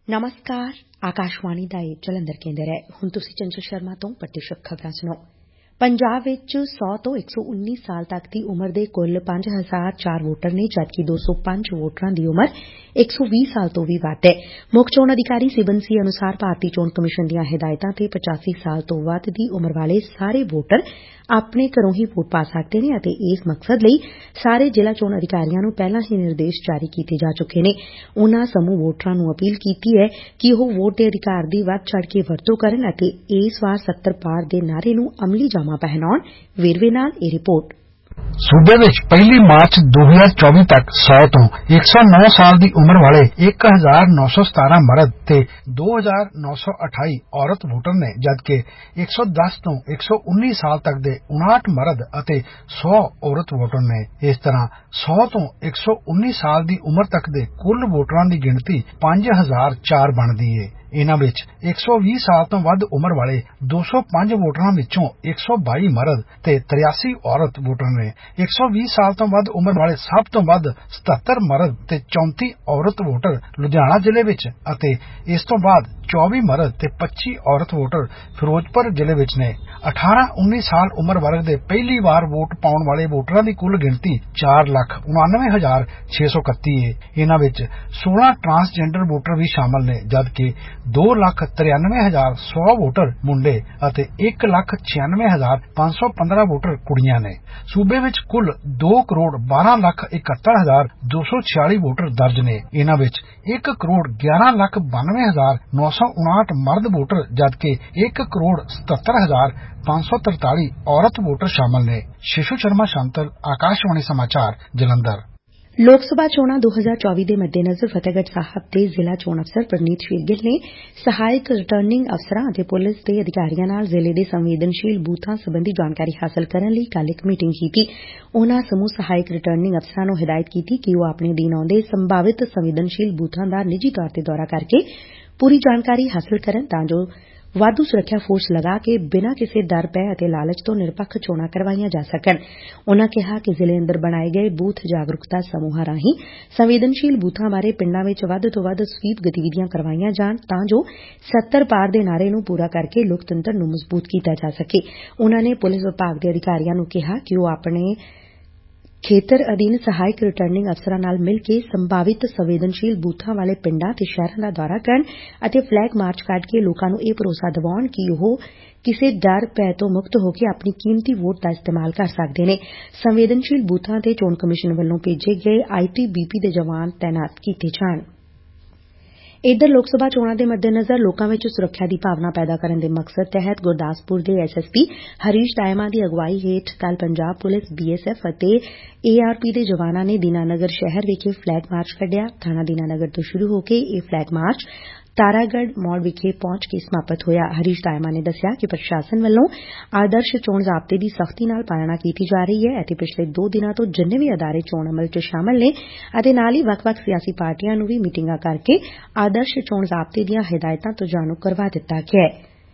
ਨਮਸਕਾਰ ਆਕਾਸ਼ਵਾਣੀ ਦਾ ਇਹ ਜਲੰਧਰ ਕੇਂਦਰ ਹੈ। ਹੁਣ ਤੁਸੀਂ ਚੰਚਲ ਸ਼ਰਮਾ ਤੋਂ ਪ੍ਰਤੀਸ਼ਤ ਖਬਰਾਂ ਸੁਣੋ। ਪੰਜਾਬ ਵਿੱਚ 100 ਤੋਂ 119 ਸਾਲ ਤੱਕ ਦੀ ਉਮਰ ਦੇ ਕੁੱਲ 5004 ਵੋਟਰ ਨੇ ਜਦਕਿ 205 ਵੋਟਰਾਂ ਦੀ ਉਮਰ 120 ਸਾਲ ਤੋਂ ਵੀ ਵੱਧ ਹੈ। ਮੁੱਖ ਚੋਣ ਅਧਿਕਾਰੀ ਸਿਬਨ ਸੀ ਅਨੁਸਾਰ ਭਾਰਤੀ ਚੋਣ ਕਮਿਸ਼ਨ ਦੀਆਂ ਹਦਾਇਤਾਂ ਤੇ 85 ਸਾਲ ਤੋਂ ਵੱਧ ਦੀ ਉਮਰ ਵਾਲੇ ਸਾਰੇ ਵੋਟਰ ਆਪਣੇ ਘਰੋਂ ਹੀ ਵੋਟ ਪਾ ਸਕਦੇ ਨੇ ਅਤੇ ਇਸ ਮਕਸਦ ਲਈ ਸਾਰੇ ਜ਼ਿਲ੍ਹਾ ਚੋਣ ਅਧਿਕਾਰੀਆਂ ਨੂੰ ਪਹਿਲਾਂ ਹੀ ਨਿਰਦੇਸ਼ ਜਾਰੀ ਕੀਤੇ ਜਾ ਚੁੱਕੇ ਨੇ। ਉਨ੍ਹਾਂ ਸਮੂਹ ਵੋਟਰਾਂ ਨੂੰ ਅਪੀਲ ਕੀਤੀ ਹੈ ਕਿ ਉਹ ਵੋਟ ਦੇ ਅਧਿਕਾਰ ਦੀ ਵੱਧ ਚੜ੍ਹ ਕੇ ਵਰਤੋਂ ਕਰਨ ਅਤੇ ਇਸ ਵਾਰ 70 ਪਾਰ ਦੇ ਨਾਅਰੇ ਨੂੰ ਅਮਲੀ ਜਾਮਾ ਪਹਿਨਾਉਣ। ਵੇਰਵੇ ਨਾਲ ਇਹ ਰਿਪੋਰਟ। ਸੂਬੇ ਵਿੱਚ 1 ਮਾਰਚ 2024 ਤੱਕ 100 ਤੋਂ 109 ਸਾਲ ਦੀ ਉਮਰ ਵਾਲੇ 1917 ਮਰਦ ਤੇ 2928 ਔਰਤ ਵੋਟਰ ਨੇ ਜਦਕਿ 110 ਤੋਂ 119 ਸਾਲ ਤੱਕ ਦੇ 59 ਮਰਦ ਅਤੇ 100 ਔਰਤ ਵੋਟਰ ਨੇ। ਇਸ ਤਰ੍ਹਾਂ 100 ਤੋਂ 119 ਸਾਲ ਦੀ ਉਮਰ ਤੱਕ ਦੇ ਕੁੱਲ ਵੋਟਰਾਂ ਦੀ ਗਿਣਤੀ 5004 ਬਣਦੀ ਏ। ਇਨ੍ਹਾਂ ਵਿੱਚ 120 ਸਾਲ ਤੋਂ ਵੱਧ ਉਮਰ ਵਾਲੇ 205 ਵੋਟਰਾਂ ਵਿੱਚੋਂ 122 ਮਰਦ ਤੇ 83 ਔਰਤ ਵੋਟਰ ਨੇ। 120 ਸਾਲ ਤੋਂ ਵੱਧ ਉਮਰ ਵਾਲੇ ਸਭ ਤੋਂ ਵੱਧ 77 ਮਰਦ ਤੇ 34 ਔਰਤ ਵੋਟਰ ਲੁਧਿਆਣਾ ਜ਼ਿਲ੍ਹੇ ਵਿੱਚ ਅਤੇ ਇਸ ਤੋਂ ਬਾਅਦ 24 ਮਰਦ ਤੇ 25 ਔਰਤ ਵੋਟਰ ਫਿਰੋਜ਼ਪੁਰ ਜ਼ਿਲ੍ਹੇ ਵਿੱਚ ਨੇ। 18-19 ਸਾਲ ਉਮਰ ਵਰਗ ਦੇ ਪਹਿਲੀ ਵਾਰ ਵੋਟ ਪਾਉਣ ਵਾਲੇ ਵੋਟਰਾਂ ਦੀ ਕੁੱਲ ਗਿਣਤੀ 4,99,631 ਏ। ਇਨ੍ਹਾਂ ਵਿੱਚ 16 ਟਰਾਂਸਜੈਂਡਰ ਵੋਟਰ ਵੀ ਸ਼ਾਮਲ ਨੇ ਜਦਕਿ 2,93,100 ਵੋਟਰ ਮੁੰਡੇ ਅਤੇ 1,96,515 ਵੋਟਰ ਕੁੜੀਆਂ ਨੇ। ਸੂਬੇ ਵਿੱਚ ਕੁੱਲ 2,12,71,246 ਵੋਟਰ ਦਰਜ ਨੇ। ਇਨ੍ਹਾਂ ਵਿੱਚ 1,11,92,959 ਮਰਦ ਵੋਟਰ ਜਦਕਿ 1,77,543 ਔਰਤ ਵੋਟਰ ਸ਼ਾਮਲ ਨੇ। ਸ਼ਿਸ਼ੂ ਸ਼ਰਮਾ ਸ਼ਾਂਤਲ, ਆਕਾਸ਼ਵਾਣੀ ਸਮਾਚਾਰ, ਜਲੰਧਰ। ਲੋਕ ਸਭਾ ਚੋਣਾਂ 2024 ਦੇ ਮੱਦੇਨਜ਼ਰ ਫਤਿਹਗੜ੍ਹ ਸਾਹਿਬ ਦੇ ਜ਼ਿਲ੍ਹਾ ਚੋਣ ਅਫਸਰ ਪ੍ਰਨੀਤ ਸ਼ੇਰਗਿੱਲ ਨੇ ਸਹਾਇਕ ਰਿਟਰਨਿੰਗ ਅਫਸਰਾਂ ਅਤੇ ਪੁਲਿਸ ਦੇ ਅਧਿਕਾਰੀਆਂ ਨਾਲ ਜ਼ਿਲ੍ਹੇ ਦੇ ਸੰਵੇਦਨਸ਼ੀਲ ਬੂਥਾਂ ਸਬੰਧੀ ਜਾਣਕਾਰੀ ਹਾਸਲ ਕਰਨ ਲਈ ਕੱਲ੍ਹ ਇੱਕ ਮੀਟਿੰਗ ਕੀਤੀ। ਉਨ੍ਹਾਂ ਸਮੂਹ ਸਹਾਇਕ ਰਿਟਰਨਿੰਗ ਅਫਸਰਾਂ ਨੂੰ ਹਦਾਇਤ ਕੀਤੀ ਕਿ ਉਹ ਆਪਣੇ ਅਧੀਨ ਆਉਂਦੇ ਸੰਭਾਵਿਤ ਸੰਵੇਦਨਸ਼ੀਲ ਬੂਥਾਂ ਦਾ ਨਿੱਜੀ ਤੌਰ ਤੇ ਦੌਰਾ ਕਰਕੇ ਪੂਰੀ ਜਾਣਕਾਰੀ ਹਾਸਲ ਕਰਨ ਤਾਂ ਜੋ ਵਾਧੂ ਸੁਰੱਖਿਆ ਫੋਰਸ ਲਗਾ ਕੇ ਬਿਨਾਂ ਕਿਸੇ ਡਰ ਭੈਅ ਅਤੇ ਲਾਲਚ ਤੋਂ ਨਿਰਪੱਖ ਚੋਣਾਂ ਕਰਵਾਈਆਂ ਜਾ ਸਕਣ। ਉਨ੍ਹਾਂ ਕਿਹਾ ਕਿ ਜ਼ਿਲ੍ਹੇ ਅੰਦਰ ਬਣਾਏ ਗਏ ਬੂਥ ਜਾਗਰੂਕਤਾ ਸਮੂਹਾਂ ਰਾਹੀਂ ਸੰਵੇਦਨਸ਼ੀਲ ਬੂਥਾਂ ਬਾਰੇ ਪਿੰਡਾਂ ਵਿੱਚ ਵੱਧ ਤੋਂ ਵੱਧ ਸਵੀਪ ਗਤੀਵਿਧੀਆਂ ਕਰਵਾਈਆਂ ਜਾਣ ਤਾਂ ਜੋ 70 ਪਾਰ ਦੇ ਨਾਅਰੇ ਨੂੰ ਪੂਰਾ ਕਰਕੇ ਲੋਕਤੰਤਰ ਨੂੰ ਮਜ਼ਬੂਤ ਕੀਤਾ ਜਾ ਸਕੇ। ਉਨ੍ਹਾਂ ਨੇ ਪੁਲਿਸ ਵਿਭਾਗ ਦੇ ਅਧਿਕਾਰੀਆਂ ਨੂੰ ਕਿਹਾ ਕਿ ਉਹ ਆਪਣੇ ਖੇਤਰ ਅਧੀਨ ਸਹਾਇਕ ਰਿਟਰਨਿੰਗ ਅਫਸਰਾਂ ਨਾਲ ਮਿਲ ਕੇ ਸੰਭਾਵਿਤ ਸੰਵੇਦਨਸ਼ੀਲ ਬੂਥਾਂ ਵਾਲੇ ਪਿੰਡਾਂ ਤੇ ਸ਼ਹਿਰਾਂ ਦਾ ਦੌਰਾ ਕਰਨ ਅਤੇ ਫਲੈਗ ਮਾਰਚ ਕੱਢ ਕੇ ਲੋਕਾਂ ਨੂੰ ਇਹ ਭਰੋਸਾ ਦਿਵਾਉਣ ਕਿ ਉਹ ਕਿਸੇ ਡਰ ਭੈਅ ਤੋਂ ਮੁਕਤ ਹੋ ਕੇ ਆਪਣੀ ਕੀਮਤੀ ਵੋਟ ਦਾ ਇਸਤੇਮਾਲ ਕਰ ਸਕਦੇ ਨੇ। ਸੰਵੇਦਨਸ਼ੀਲ ਬੂਥਾਂ ਤੇ ਚੋਣ ਕਮਿਸ਼ਨ ਵੱਲੋਂ ਭੇਜੇ ਗਏ ITBP ਦੇ ਜਵਾਨ ਤਾਇਨਾਤ ਕੀਤੇ ਜਾਣ। ਇਧਰ ਲੋਕ ਸਭਾ ਚੋਣਾਂ ਦੇ ਮੱਦੇਨਜ਼ਰ ਲੋਕਾਂ ਵਿੱਚ ਸੁਰੱਖਿਆ ਦੀ ਭਾਵਨਾ ਪੈਦਾ ਕਰਨ ਦੇ ਮਕਸਦ ਤਹਿਤ ਗੁਰਦਾਸਪੁਰ ਦੇ SSP ਹਰੀਸ਼ ਟਾਇਮਾ ਦੀ ਅਗਵਾਈ ਹੇਠ ਕੱਲ੍ਹ ਪੰਜਾਬ ਪੁਲਿਸ, BSF ਅਤੇ ARP ਦੇ ਜਵਾਨਾਂ ਨੇ ਦੀਨਾਨਗਰ ਸ਼ਹਿਰ ਵਿਖੇ ਫਲੈਗ ਮਾਰਚ ਕੱਢਿਆ। ਥਾਣਾ ਦੀਨਾਨਗਰ ਤੋਂ ਸ਼ੁਰੂ ਹੋ ਕੇ ਇਹ ਫਲੈਗ ਮਾਰਚ ਤਾਰਾਗੜ੍ਹ ਮੋੜ ਵਿਖੇ ਪਹੁੰਚ ਕੇ ਸਮਾਪਤ ਹੋਇਆ। ਹਰੀਸ਼ ਟਾਇਮਾ ਨੇ ਦੱਸਿਆ ਕਿ ਪ੍ਰਸ਼ਾਸਨ ਵੱਲੋਂ ਆਦਰਸ਼ ਚੋਣ ਜ਼ਾਬਤੇ ਦੀ ਸਖ਼ਤੀ ਨਾਲ ਪਾਲਣਾ ਕੀਤੀ ਜਾ ਰਹੀ ਹੈ ਅਤੇ ਪਿਛਲੇ 2 ਦਿਨਾਂ ਤੋਂ ਜਿੰਨੇ ਵੀ ਅਦਾਰੇ ਚੋਣ ਅਮਲ ਚ ਸ਼ਾਮਲ ਨੇ ਅਤੇ ਨਾਲ ਹੀ ਵੱਖ-ਵੱਖ ਸਿਆਸੀ ਪਾਰਟੀਆਂ ਨੂੰ ਵੀ ਮੀਟਿੰਗਾਂ ਕਰਕੇ ਆਦਰਸ਼ ਚੋਣ ਜ਼ਾਬਤੇ ਦੀਆਂ ਹਦਾਇਤਾਂ ਤੋਂ ਜਾਣੂ ਕਰਵਾ ਦਿੱਤਾ ਗਿਐ।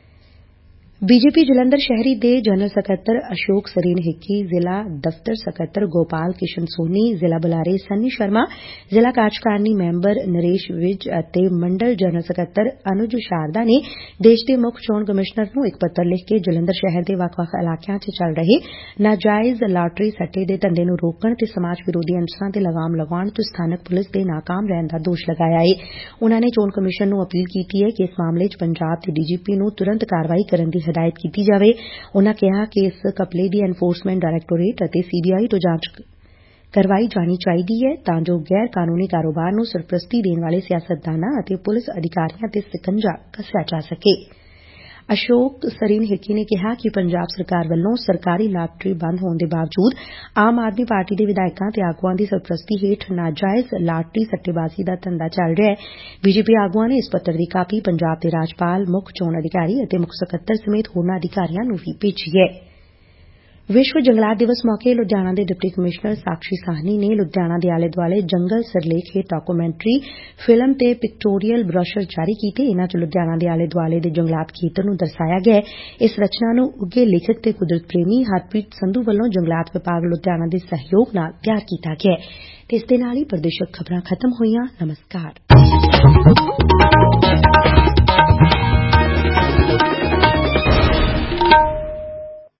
BJP ਜਲੰਧਰ ਸ਼ਹਿਰੀ ਦੇ ਜਨਰਲ ਸਕੱਤਰ ਅਸ਼ੋਕ ਸਰੀਨ ਹਿੱਕੀ, ਜ਼ਿਲ੍ਹਾ ਦਫ਼ਤਰ ਸਕੱਤਰ ਗੋਪਾਲ ਕਿਸ਼ਨ ਸੋਨੀ, ਜ਼ਿਲ੍ਹਾ ਬੁਲਾਰੇ ਸੰਨੀ ਸ਼ਰਮਾ, ਜ਼ਿਲ੍ਹਾ ਕਾਰਜਕਾਰਨੀ ਮੈਂਬਰ ਨਰੇਸ਼ ਵਿਜ ਅਤੇ ਮੰਡਲ ਜਨਰਲ ਸਕੱਤਰ ਅਨੁਜ ਸ਼ਾਰਦਾ ਨੇ ਦੇਸ਼ ਦੇ ਮੁੱਖ ਚੋਣ ਕਮਿਸ਼ਨਰ ਨੂੰ ਇੱਕ ਪੱਤਰ ਲਿਖ ਕੇ ਜਲੰਧਰ ਸ਼ਹਿਰ ਦੇ ਵੱਖ-ਵੱਖ ਇਲਾਕਿਆਂ ਚ ਚੱਲ ਰਹੇ ਨਾਜਾਇਜ਼ ਲਾਟਰੀ ਸੱਟੇ ਦੇ ਧੰਦੇ ਨੂੰ ਰੋਕਣ ਤੇ ਸਮਾਜ ਵਿਰੋਧੀ ਅੰਸਰਾਂ ਤੇ ਲਗਾਮ ਲਗਾਉਣ ਚ ਸਥਾਨਕ ਪੁਲਿਸ ਦੇ ਨਾਕਾਮ ਰਹਿਣ ਦਾ ਦੋਸ਼ ਲਗਾਇਆ ਏ। ਉਨ੍ਹਾਂ ਨੇ ਚੋਣ ਕਮਿਸ਼ਨ ਨੂੰ ਅਪੀਲ ਕੀਤੀ ਏ ਕਿ ਇਸ ਮਾਮਲੇ ਚ ਪੰਜਾਬ ਦੇ DGP ਨੂੰ ਤੁਰੰਤ ਕਾਰਵਾਈ ਕਰਨ ਦੀ ਹਦਾਇਤ ਕੀਤੀ ਜਾਵੇ। ਉਨ੍ਹਾਂ ਕਿਹਾ ਕਿ ਇਸ ਘਪਲੇ ਦੀ ਐਨਫੋਰਸਮੈਂਟ ਡਾਇਰੈਕਟੋਰੇਟ ਅਤੇ CBI ਤੋਂ ਜਾਂਚ ਕਰਵਾਈ ਜਾਣੀ ਚਾਹੀਦੀ ਹੈ ਤਾਂ ਜੋ ਗੈਰ ਕਾਨੂੰਨੀ ਕਾਰੋਬਾਰ ਨੂੰ ਸਰਪ੍ਰਸਤੀ ਦੇਣ ਵਾਲੇ ਸਿਆਸਤਦਾਨਾਂ ਅਤੇ ਪੁਲਿਸ ਅਧਿਕਾਰੀਆਂ ਤੇ ਸਿਕੰਜਾ ਕੱਸਿਆ ਜਾ ਸਕੇ। ਅਸ਼ੋਕ ਸਰੀਨ ਹਿੱਕੀ ਨੇ ਕਿਹਾ ਕਿ ਪੰਜਾਬ ਸਰਕਾਰ ਵੱਲੋਂ ਸਰਕਾਰੀ ਲਾਟਰੀ ਬੰਦ ਹੋਣ ਦੇ ਬਾਵਜੂਦ ਆਮ ਆਦਮੀ ਪਾਰਟੀ ਦੇ ਵਿਧਾਇਕਾਂ ਤੇ ਆਗੂਆਂ ਦੀ ਸਰਪ੍ਰਸਤੀ ਹੇਠ ਨਾਜਾਇਜ਼ ਲਾਟਰੀ ਸੱਟੇਬਾਜ਼ੀ ਦਾ ਧੰਦਾ ਚੱਲ ਰਿਹਾ ਹੈ। BJP ਆਗੂਆਂ ਨੇ ਇਸ ਪੱਤਰ ਦੀ ਕਾਪੀ ਪੰਜਾਬ ਦੇ ਰਾਜਪਾਲ, ਮੁੱਖ ਚੋਣ ਅਧਿਕਾਰੀ ਅਤੇ ਮੁੱਖ ਸਕੱਤਰ ਸਮੇਤ ਹੋਰਨਾਂ ਅਧਿਕਾਰੀਆਂ ਨੂੰ ਵੀ ਭੇਜੀ ਹੈ। ਵਿਸ਼ਵ ਜੰਗਲਾਤ ਦਿਵਸ ਮੌਕੇ ਲੁਧਿਆਣਾ ਦੇ ਡਿਪਟੀ ਕਮਿਸ਼ਨਰ ਸਾਕਸ਼ੀ ਸਾਹਨੀ ਨੇ ਲੁਧਿਆਣਾ ਦੇ ਆਲੇ ਦੁਆਲੇ ਜੰਗਲ ਸਿਰਲੇਖ ਹੇਠ ਡਾਕੂਮੈਂਟਰੀ, ਫਿਲਮ ਤੇ ਪਿਕਟੋਰੀਅਲ ਬ੍ਰੋਸ਼ਰ ਜਾਰੀ ਕੀਤੇ। ਇਨ੍ਹਾਂ ਚ ਲੁਧਿਆਣਾ ਦੇ ਆਲੇ ਦੁਆਲੇ ਦੇ ਜੰਗਲਾਤ ਖੇਤਰ ਨੂੰ ਦਰਸਾਇਆ ਗਿਆ। ਇਸ ਰਚਨਾ ਨੂੰ ਉੱਘੇ ਲੇਖਕ ਤੇ ਕੁਦਰਤ ਪ੍ਰੇਮੀ ਹਰਪ੍ਰੀਤ ਸੰਧੂ ਵੱਲੋਂ ਜੰਗਲਾਤ ਵਿਭਾਗ ਲੁਧਿਆਣਾ ਦੇ ਸਹਿਯੋਗ ਨਾਲ ਤਿਆਰ ਕੀਤਾ ਗਿਆ। ਇਸ ਦੇ ਨਾਲ ਹੀ ਪ੍ਰਾਦੇਸ਼ਿਕ ਖ਼ਬਰਾਂ ਖ਼ਤਮ ਹੋਈਆਂ। ਨਮਸਕਾਰ।